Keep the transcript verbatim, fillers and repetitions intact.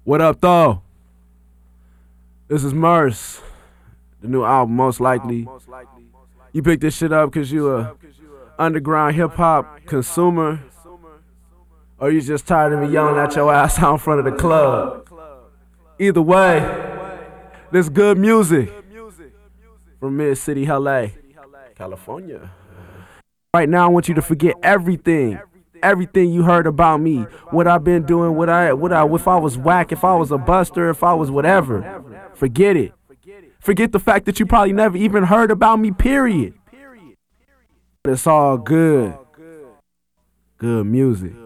What up, though? This is Merce, the new album, most likely. You picked this shit up because you a underground hip hop consumer, or you just tired of me yelling at your ass out in front of the club. Either way, this good music from Mid City, L A, California. Right now, I want you to forget everything. Everything you heard about me, what I've been doing, what I, what I, if I was whack, if I was a buster, if I was whatever, forget it. Forget the fact that you probably never even heard about me, period. It's all good. Good music.